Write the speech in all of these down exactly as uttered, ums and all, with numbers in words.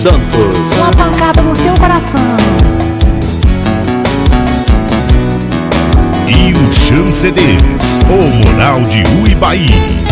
Santos. Uma pancada no seu coração. E o Chan C Ds, o Moral de Uibaí.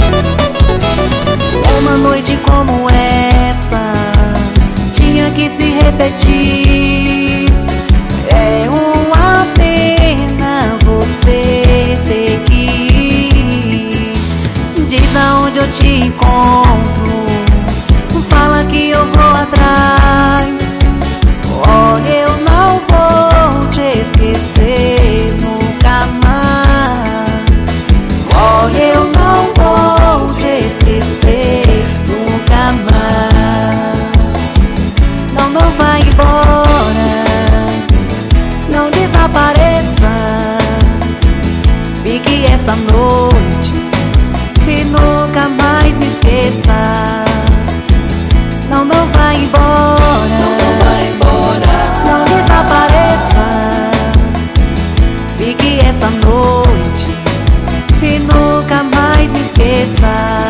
Uma noite como essa tinha que se repetir. É uma pena você ter que ir. Diz aonde eu te encontro, fala que eu vou atrás. Olha, eu não vou te esquecer nunca mais. Olha, eu não vou te esquecer nunca mais. Não, não vai embora, não desapareça. Fique essa noite e nunca mais me esqueça. Não, não vai embora, não, não vai embora, não desapareça. Fique essa noite e nunca mais me esqueça.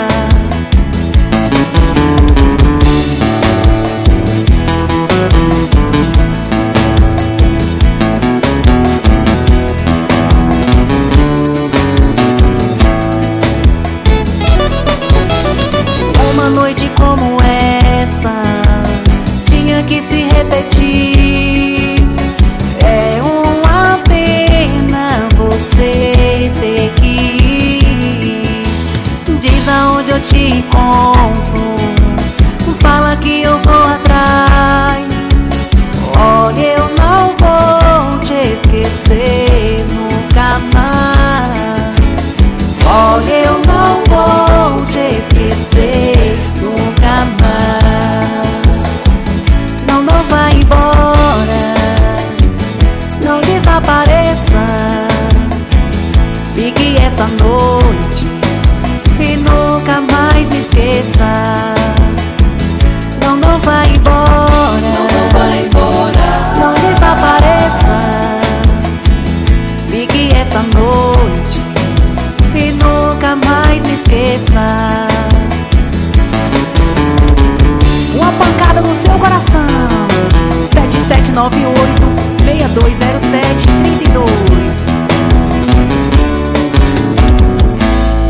Uma noite como essa tinha que se repetir. É uma pena você ter que ir. Diz aonde eu te encontro, fala que eu vou atrás. Olha, eu não vou te esquecer nunca mais. Olha, eu não vou te esquecer nunca mais. Não, não vai embora, não desapareça. Fique essa noite e nunca mais me esqueça.